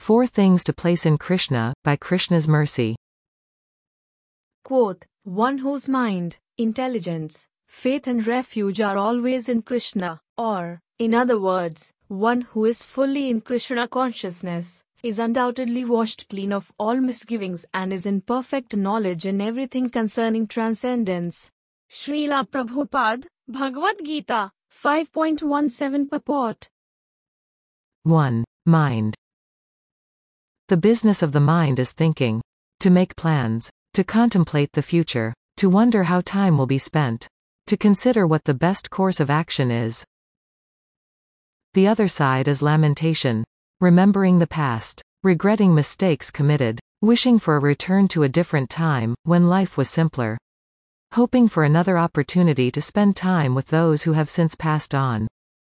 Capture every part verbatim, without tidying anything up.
Four Things to Place in Krishna, by Krishna's Mercy. Quote, one whose mind, intelligence, faith and refuge are always in Krishna, or, in other words, one who is fully in Krishna consciousness, is undoubtedly washed clean of all misgivings and is in perfect knowledge in everything concerning transcendence. Srila Prabhupada, Bhagavad Gita, five point one seven purport. one. Mind. The business of the mind is thinking. To make plans. To contemplate the future. To wonder how time will be spent. To consider what the best course of action is. The other side is lamentation. Remembering the past. Regretting mistakes committed. Wishing for a return to a different time, when life was simpler. Hoping for another opportunity to spend time with those who have since passed on.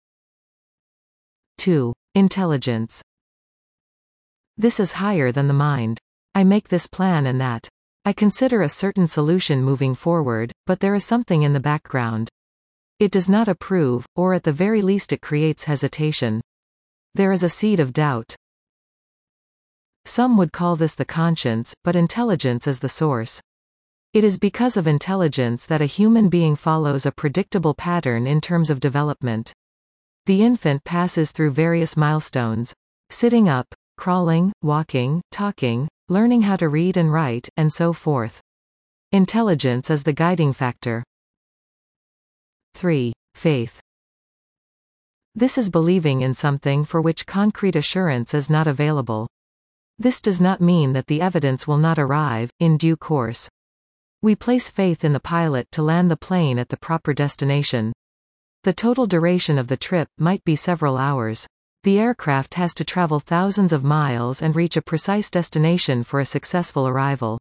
two. Intelligence. This is higher than the mind. I make this plan and that. I consider a certain solution moving forward, but there is something in the background. It does not approve, or at the very least it creates hesitation. There is a seed of doubt. Some would call this the conscience, but intelligence is the source. It is because of intelligence that a human being follows a predictable pattern in terms of development. The infant passes through various milestones. Sitting up, crawling, walking, talking, learning how to read and write, and so forth. Intelligence is the guiding factor. three. Faith. This is believing in something for which concrete assurance is not available. This does not mean that the evidence will not arrive, in due course. We place faith in the pilot to land the plane at the proper destination. The total duration of the trip might be several hours. The aircraft has to travel thousands of miles and reach a precise destination for a successful arrival.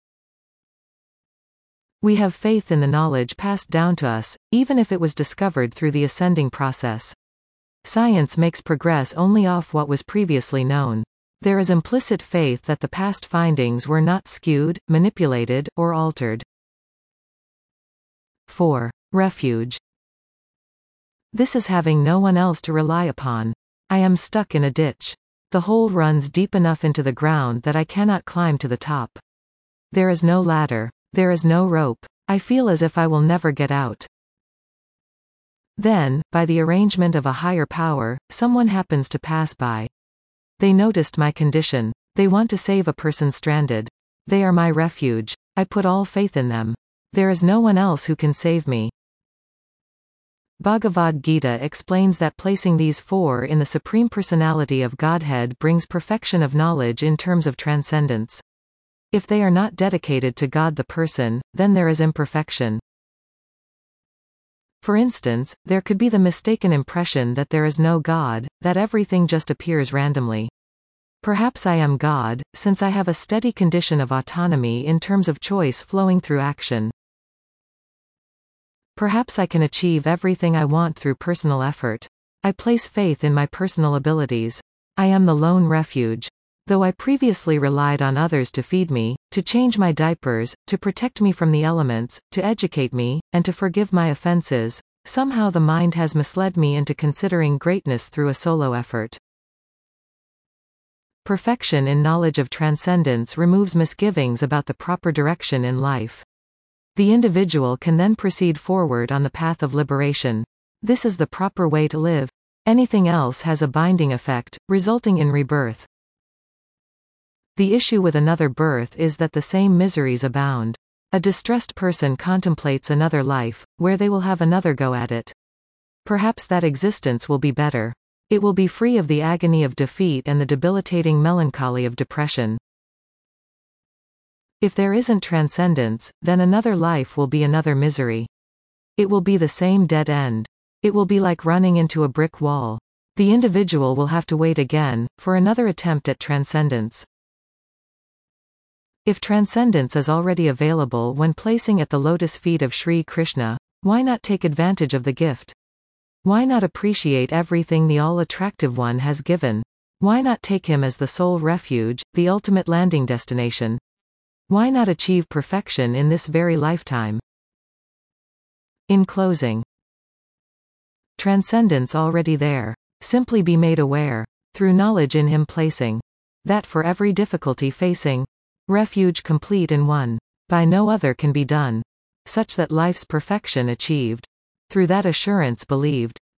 We have faith in the knowledge passed down to us, even if it was discovered through the ascending process. Science makes progress only off what was previously known. There is implicit faith that the past findings were not skewed, manipulated, or altered. four. Refuge. This is having no one else to rely upon. I am stuck in a ditch. The hole runs deep enough into the ground that I cannot climb to the top. There is no ladder. There is no rope. I feel as if I will never get out. Then, by the arrangement of a higher power, someone happens to pass by. They noticed my condition. They want to save a person stranded. They are my refuge. I put all faith in them. There is no one else who can save me. Bhagavad Gita explains that placing these four in the Supreme Personality of Godhead brings perfection of knowledge in terms of transcendence. If they are not dedicated to God the person, then there is imperfection. For instance, there could be the mistaken impression that there is no God, that everything just appears randomly. Perhaps I am God, since I have a steady condition of autonomy in terms of choice flowing through action. Perhaps I can achieve everything I want through personal effort. I place faith in my personal abilities. I am the lone refuge. Though I previously relied on others to feed me, to change my diapers, to protect me from the elements, to educate me, and to forgive my offenses, somehow the mind has misled me into considering greatness through a solo effort. Perfection in knowledge of transcendence removes misgivings about the proper direction in life. The individual can then proceed forward on the path of liberation. This is the proper way to live. Anything else has a binding effect, resulting in rebirth. The issue with another birth is that the same miseries abound. A distressed person contemplates another life, where they will have another go at it. Perhaps that existence will be better. It will be free of the agony of defeat and the debilitating melancholy of depression. If there isn't transcendence, then another life will be another misery. It will be the same dead end. It will be like running into a brick wall. The individual will have to wait again, for another attempt at transcendence. If transcendence is already available when placing at the lotus feet of Sri Krishna, why not take advantage of the gift? Why not appreciate everything the all-attractive one has given? Why not take him as the sole refuge, the ultimate landing destination? Why not achieve perfection in this very lifetime? In closing, transcendence already there. Simply be made aware. Through knowledge in him placing. that for every difficulty facing, refuge complete in one, by no other can be done, such that life's perfection achieved, through that assurance believed.